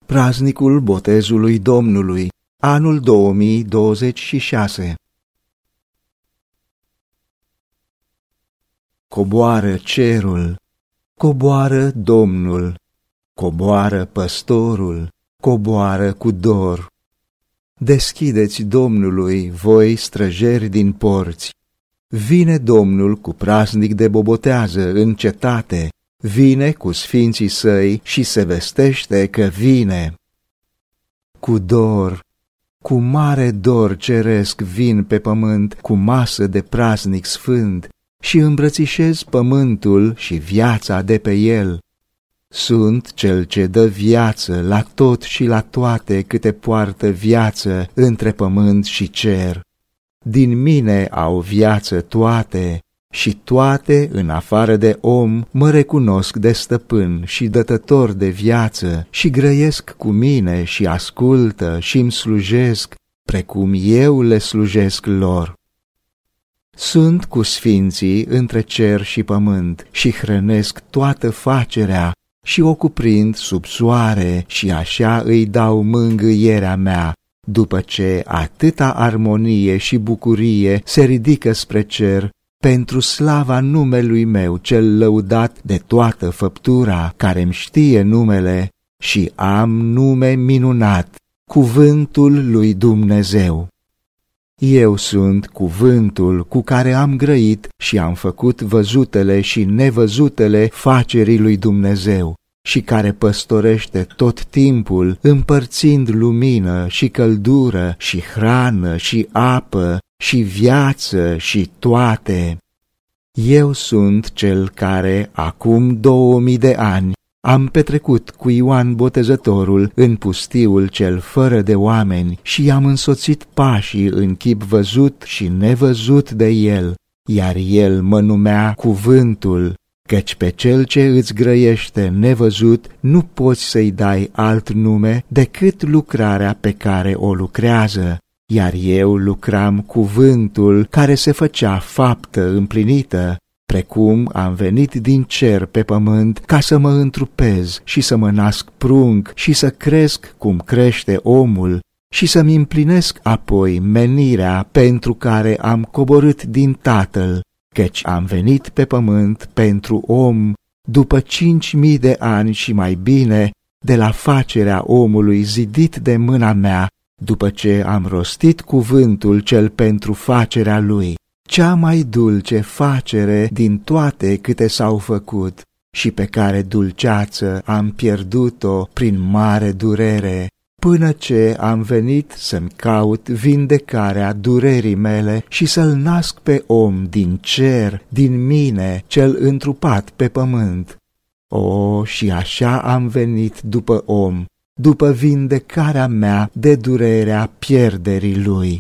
Praznicul Botezului Domnului, anul 2026. Coboară cerul, coboară Domnul, coboară păstorul, coboară cu dor. Deschideți Domnului, voi străjeri din porți. Vine Domnul cu praznic de bobotează în cetate, vine cu sfinții săi și se vestește că vine. Cu dor, cu mare dor ceresc vin pe pământ cu masă de praznic sfânt și îmbrățișez pământul și viața de pe el. Sunt cel ce dă viață la tot și la toate câte poartă viață între pământ și cer. Din mine au viață toate și toate, în afară de om, mă recunosc de stăpân și dătător de viață și grăiesc cu mine și ascultă și-mi slujesc, precum eu le slujesc lor. Sunt cu sfinții între cer și pământ și hrănesc toată facerea și o cuprind sub soare și așa îi dau mângâierea mea, după ce atâta armonie și bucurie se ridică spre cer pentru slava numelui meu cel lăudat de toată făptura, care-mi știe numele și am nume minunat, cuvântul lui Dumnezeu. Eu sunt cuvântul cu care am grăit și am făcut văzutele și nevăzutele facerii lui Dumnezeu și care păstorește tot timpul, împărțind lumină și căldură și hrană și apă și viață și toate. Eu sunt cel care, acum 2000 de ani, am petrecut cu Ioan Botezătorul în pustiul cel fără de oameni și i-am însoțit pașii în chip văzut și nevăzut de el, iar el mă numea Cuvântul, căci pe cel ce îți grăiește nevăzut nu poți să-i dai alt nume decât lucrarea pe care o lucrează, iar eu lucram Cuvântul care se făcea faptă împlinită, precum am venit din cer pe pământ ca să mă întrupez și să mă nasc prunc și să cresc cum crește omul și să-mi împlinesc apoi menirea pentru care am coborât din Tatăl, căci am venit pe pământ pentru om după 5000 de ani și mai bine de la facerea omului zidit de mâna mea, după ce am rostit cuvântul cel pentru facerea lui, cea mai dulce facere din toate câte s-au făcut și pe care dulceață am pierdut-o prin mare durere, până ce am venit să-mi caut vindecarea durerii mele și să-l nasc pe om din cer, din mine, cel întrupat pe pământ. O, și așa am venit după om, după vindecarea mea de durerea pierderii lui.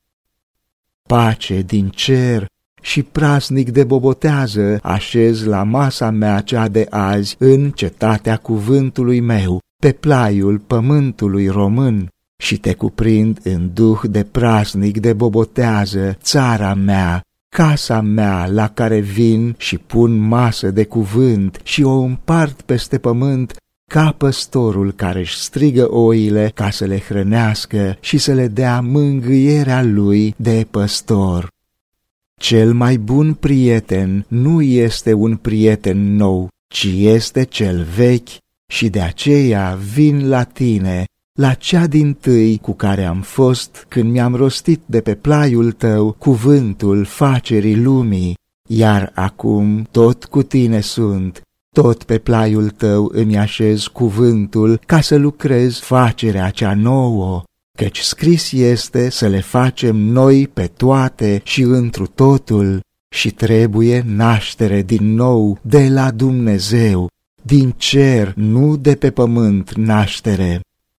Pace din cer și praznic de bobotează așez la masa mea cea de azi în cetatea cuvântului meu, pe plaiul pământului român, și te cuprind în duh de praznic de bobotează țara mea, casa mea la care vin și pun masă de cuvânt și o împart peste pământ ca păstorul care își strigă oile ca să le hrănească și să le dea mângâierea lui de păstor. Cel mai bun prieten nu este un prieten nou, ci este cel vechi și de aceea vin la tine, la cea dintâi cu care am fost când mi-am rostit de pe plaiul tău cuvântul facerii lumii, iar acum tot cu tine sunt. Tot pe plaiul tău îmi așez cuvântul ca să lucrez facerea cea nouă, căci scris este să le facem noi pe toate și întru totul și trebuie naștere din nou de la Dumnezeu, din cer, nu de pe pământ naștere.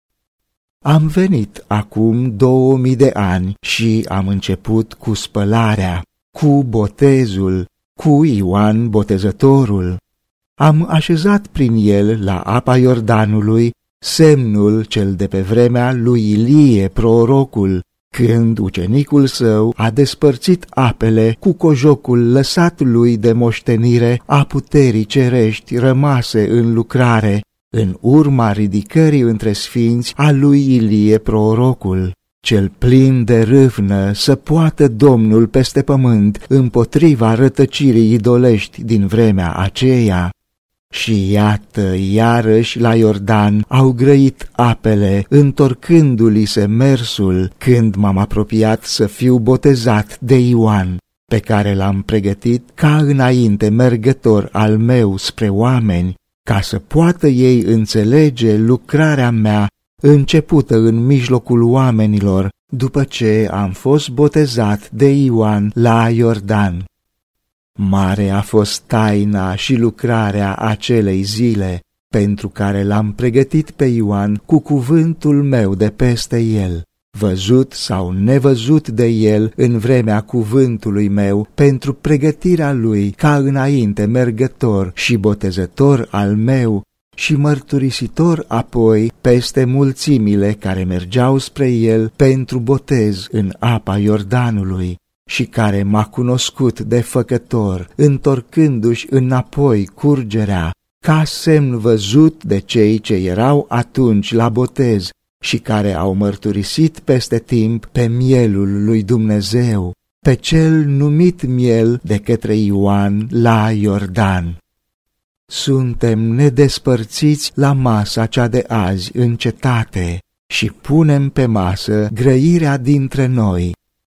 Am venit acum 2000 de ani și am început cu spălarea, cu botezul, cu Ioan Botezătorul. Am așezat prin el la apa Iordanului semnul cel de pe vremea lui Ilie prorocul, când ucenicul său a despărțit apele cu cojocul lăsat lui de moștenire a puterii cerești rămase în lucrare, în urma ridicării între sfinți a lui Ilie prorocul, cel plin de râvnă să poată Domnul peste pământ împotriva rătăcirii idolești din vremea aceea. Și iată, iarăși la Iordan au grăit apele, întorcându-li se mersul, când m-am apropiat să fiu botezat de Ioan, pe care l-am pregătit ca înainte mergător al meu spre oameni, ca să poată ei înțelege lucrarea mea începută în mijlocul oamenilor, după ce am fost botezat de Ioan la Iordan. Mare a fost taina și lucrarea acelei zile, pentru care l-am pregătit pe Ioan cu cuvântul meu de peste el, văzut sau nevăzut de el în vremea cuvântului meu, pentru pregătirea lui ca înainte mergător și botezător al meu și mărturisitor apoi peste mulțimile care mergeau spre el pentru botez în apa Iordanului, și care m-a cunoscut de făcător, întorcându-și înapoi curgerea, ca semn văzut de cei ce erau atunci la botez și care au mărturisit peste timp pe mielul lui Dumnezeu, pe cel numit miel de către Ioan la Iordan. Suntem nedespărțiți la masa cea de azi în cetate și punem pe masă grăirea dintre noi.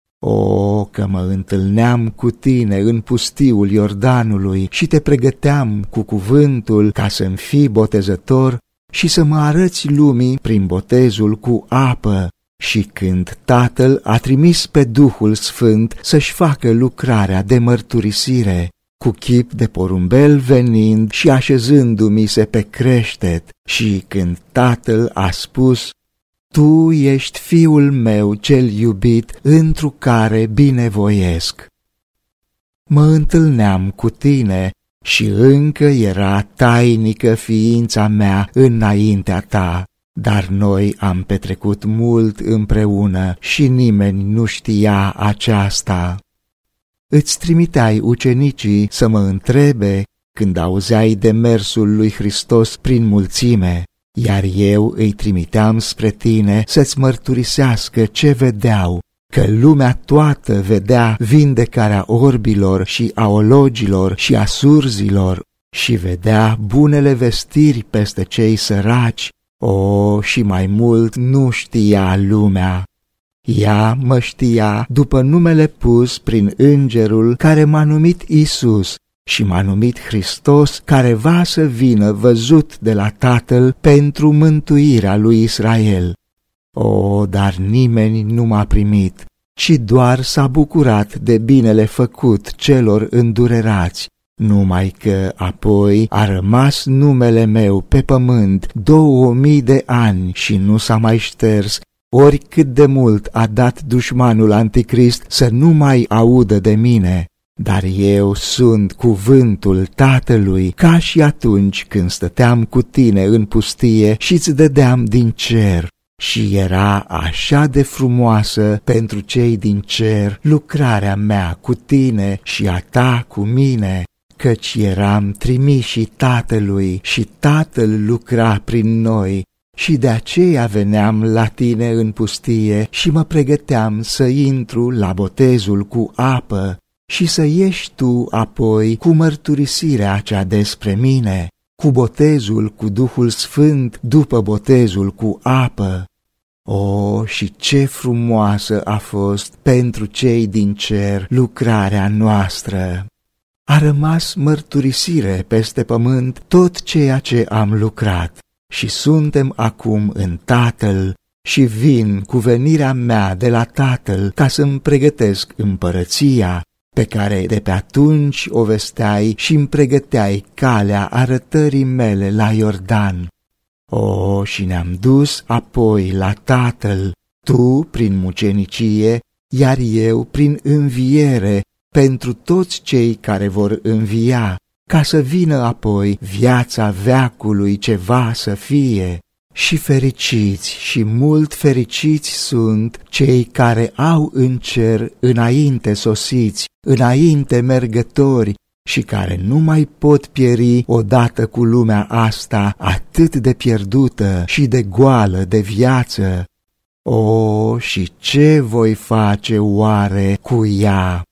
O, că mă întâlneam cu tine în pustiul Iordanului și te pregăteam cu cuvântul ca să-mi fii botezător și să mă arăți lumii prin botezul cu apă, și când Tatăl a trimis pe Duhul Sfânt să-și facă lucrarea de mărturisire, cu chip de porumbel venind și așezându-mi se pe creștet, și când Tatăl a spus: Tu ești Fiul meu cel iubit, întru care binevoiesc. Mă întâlneam cu tine și încă era tainică ființa mea înaintea ta, dar noi am petrecut mult împreună și nimeni nu știa aceasta. Îți trimiteai ucenicii să mă întrebe când auzeai de mersul lui Hristos prin mulțime, iar eu îi trimiteam spre tine să-ți mărturisească ce vedeau, că lumea toată vedea vindecarea orbilor și a ologilor și a surzilor și vedea bunele vestiri peste cei săraci. O, și mai mult nu știa lumea. Ea mă știa după numele pus prin îngerul care m-a numit Iisus și m-a numit Hristos, care va să vină văzut de la Tatăl pentru mântuirea lui Israel. O, dar nimeni nu m-a primit, ci doar s-a bucurat de binele făcut celor îndurerați, numai că apoi a rămas numele meu pe pământ 2000 de ani și nu s-a mai șters, oricât de mult a dat dușmanul Anticrist să nu mai audă de mine. Dar eu sunt cuvântul Tatălui, ca și atunci când stăteam cu tine în pustie și-ți dădeam din cer. Și era așa de frumoasă pentru cei din cer lucrarea mea cu tine și a ta cu mine, căci eram trimiși Tatălui și Tatăl lucra prin noi. Și de aceea veneam la tine în pustie și mă pregăteam să intru la botezul cu apă și să ieși tu apoi cu mărturisirea cea despre mine, cu botezul cu Duhul Sfânt după botezul cu apă. O, și ce frumoasă a fost pentru cei din cer lucrarea noastră! A rămas mărturisire peste pământ tot ceea ce am lucrat. Și suntem acum în Tatăl și vin cu venirea mea de la Tatăl ca să-mi pregătesc împărăția, pe care de pe atunci o vesteai și îmi pregăteai calea arătării mele la Iordan. O, și ne-am dus apoi la Tatăl, tu prin mucenicie, iar eu prin înviere, pentru toți cei care vor învia, ca să vină apoi viața veacului ceva să fie. Și fericiți și mult fericiți sunt cei care au în cer înainte sosiți, înainte mergători, și care nu mai pot pieri odată cu lumea asta atât de pierdută și de goală de viață. O, și ce voi face oare cu ea?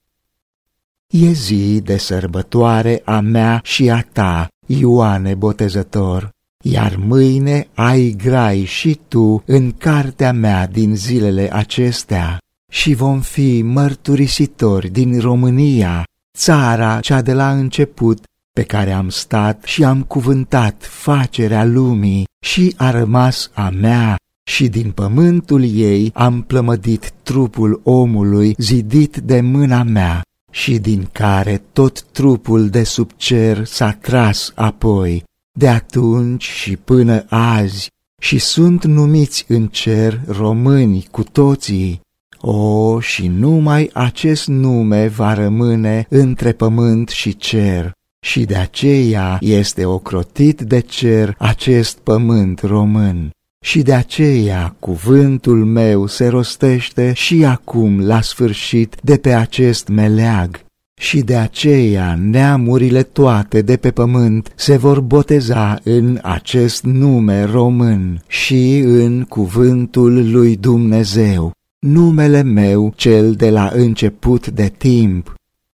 E zi de sărbătoare a mea și a ta, Ioane Botezător, iar mâine ai grai și tu în cartea mea din zilele acestea și vom fi mărturisitori din România, țara cea de la început, pe care am stat și am cuvântat facerea lumii și a rămas a mea și din pământul ei am plămădit trupul omului zidit de mâna mea și din care tot trupul de sub cer s-a tras apoi, de atunci și până azi, și sunt numiți în cer români cu toții. O, și numai acest nume va rămâne între pământ și cer, și de aceea este ocrotit de cer acest pământ român. Și de aceea cuvântul meu se rostește și acum la sfârșit de pe acest meleag. Și de aceea neamurile toate de pe pământ se vor boteza în acest nume român și în cuvântul lui Dumnezeu, numele meu cel de la început de timp.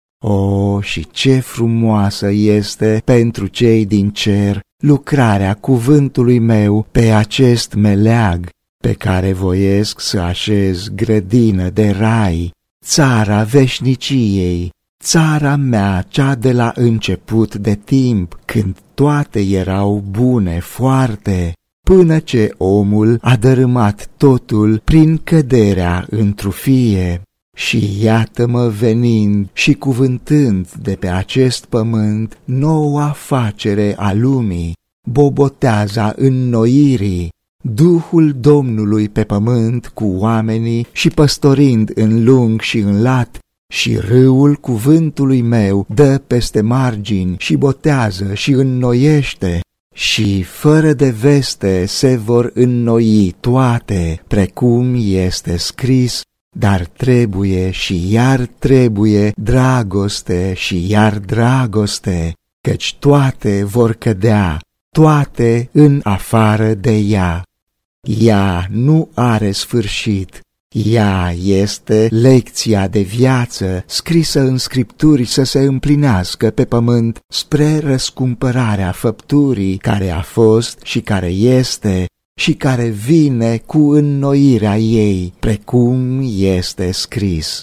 O, și ce frumoasă este pentru cei din cer lucrarea cuvântului meu pe acest meleag, pe care voiesc să așez grădină de rai, țara veșniciei, țara mea cea de la început de timp, când toate erau bune foarte, până ce omul a dărâmat totul prin căderea într-o fie. Și iată-mă venind și cuvântând de pe acest pământ noua facere a lumii, boboteaza înnoirii, Duhul Domnului pe pământ cu oamenii și păstorind în lung și în lat, și râul cuvântului meu dă peste margini și botează și înnoiește, și fără de veste se vor înnoi toate, precum este scris, dar trebuie și iar trebuie dragoste și iar dragoste, căci toate vor cădea, toate în afară de ea. Ea nu are sfârșit, ea este lecția de viață scrisă în Scripturi să se împlinească pe pământ spre răscumpărarea făpturii care a fost și care este și care vine cu înnoirea ei, precum este scris.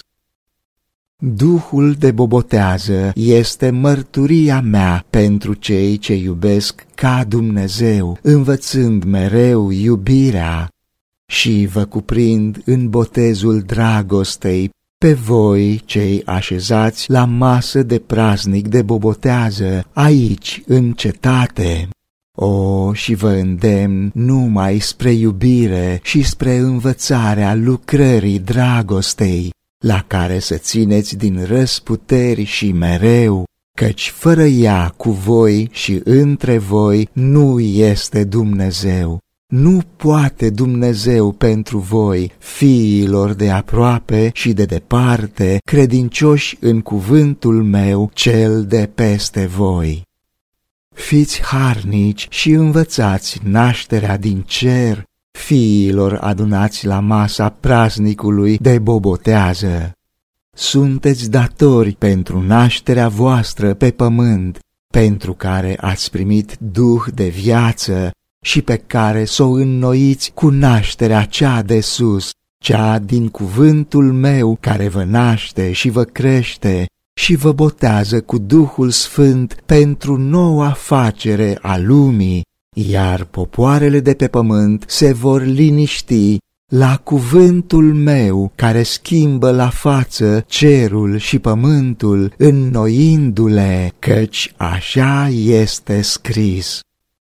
Duhul de bobotează este mărturia mea pentru cei ce iubesc ca Dumnezeu, învățând mereu iubirea, și vă cuprind în botezul dragostei pe voi cei așezați la masă de praznic de bobotează aici în cetate. O, și vă îndemn numai spre iubire și spre învățarea lucrării dragostei, la care să țineți din răsputeri și mereu, căci fără ea cu voi și între voi nu este Dumnezeu. Nu poate Dumnezeu pentru voi, fiilor de aproape și de departe, credincioși în cuvântul meu cel de peste voi. Fiți harnici și învățați nașterea din cer, fiilor adunați la masa praznicului de bobotează. Sunteți datori pentru nașterea voastră pe pământ, pentru care ați primit duh de viață și pe care s-o înnoiți cu nașterea cea de sus, cea din cuvântul meu care vă naște și vă crește și vă botează cu Duhul Sfânt pentru noua facere a lumii, iar popoarele de pe pământ se vor liniști la cuvântul meu care schimbă la față cerul și pământul, înnoindu-le, căci așa este scris.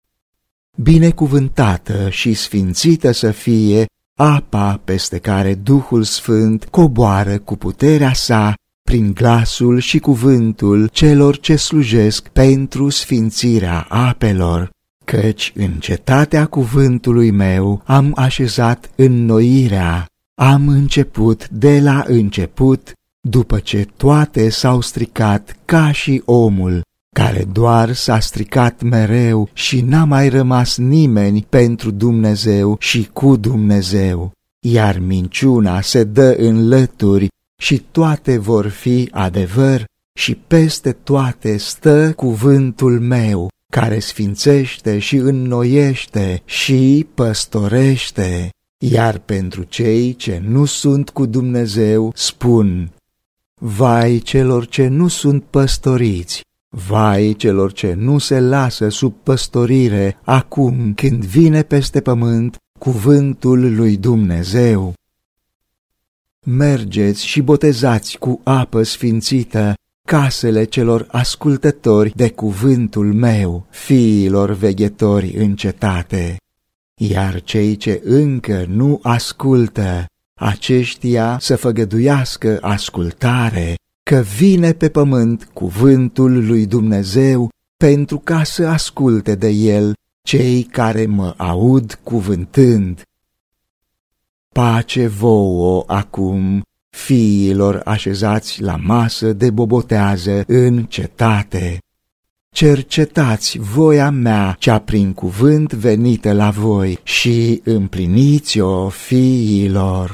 Binecuvântată și sfințită să fie apa peste care Duhul Sfânt coboară cu puterea sa prin glasul și cuvântul celor ce slujesc pentru sfințirea apelor, căci în cetatea cuvântului meu am așezat înnoirea, am început de la început, după ce toate s-au stricat ca și omul, care doar s-a stricat mereu și n-a mai rămas nimeni pentru Dumnezeu și cu Dumnezeu, iar minciuna se dă în lături și toate vor fi adevăr și peste toate stă cuvântul meu, care sfințește și înnoiește și păstorește. Iar pentru cei ce nu sunt cu Dumnezeu spun: vai celor ce nu sunt păstoriți, vai celor ce nu se lasă sub păstorire acum când vine peste pământ cuvântul lui Dumnezeu. Mergeți și botezați cu apă sfințită casele celor ascultători de cuvântul meu, fiilor veghetori în cetate. Iar cei ce încă nu ascultă, aceștia să făgăduiască ascultare, că vine pe pământ cuvântul lui Dumnezeu, pentru ca să asculte de el cei care mă aud cuvântând. Pace vouă acum, fiilor așezați la masă de bobotează în cetate. Cercetați voia mea cea prin cuvânt venită la voi și împliniți-o, fiilor.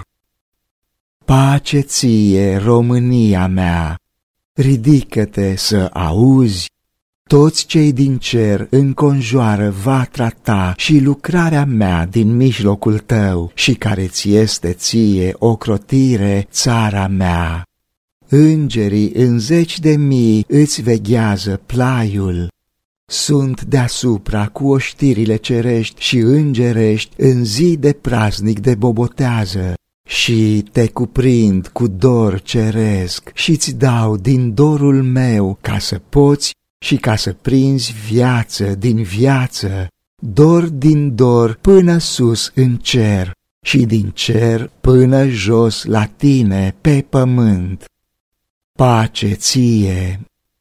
Pace ție, România mea, ridică-te să auzi. Toți cei din cer înconjoară vatra ta și lucrarea mea din mijlocul tău și care ți este ție ocrotire, țara mea. Îngerii în 10.000 îți veghează plaiul. Sunt deasupra cu oștirile cerești și îngerești în zi de praznic de bobotează și te cuprind cu dor ceresc și-ți dau din dorul meu ca să poți și ca să prinzi viață din viață, dor din dor până sus în cer și din cer până jos la tine pe pământ. Pace ție!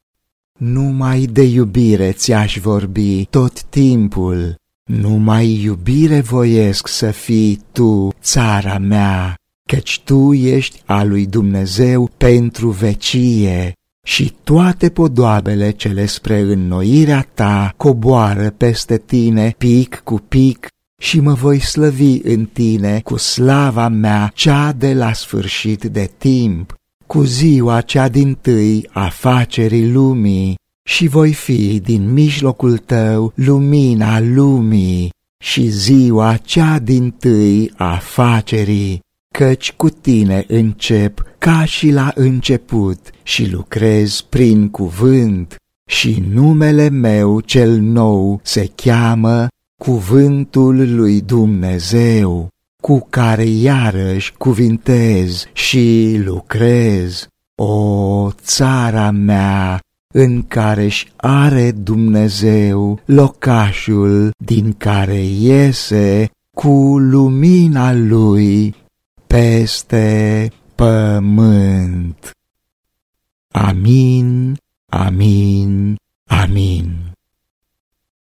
Numai de iubire ți-aș vorbi tot timpul, numai iubire voiesc să fii tu, țara mea, căci tu ești a lui Dumnezeu pentru vecie și toate podoabele cele spre înnoirea ta coboară peste tine pic cu pic și mă voi slăvi în tine cu slava mea cea de la sfârșit de timp, cu ziua cea dintâi a facerii lumii, și voi fi din mijlocul tău lumina lumii și ziua cea dintâi a facerii, căci cu tine încep ca și la început și lucrez prin cuvânt și numele meu cel nou se cheamă Cuvântul lui Dumnezeu, cu care iarăși cuvintez și lucrez. O, țara mea, în care-și are Dumnezeu locașul din care iese cu lumina lui peste pământ. Amin, amin, amin.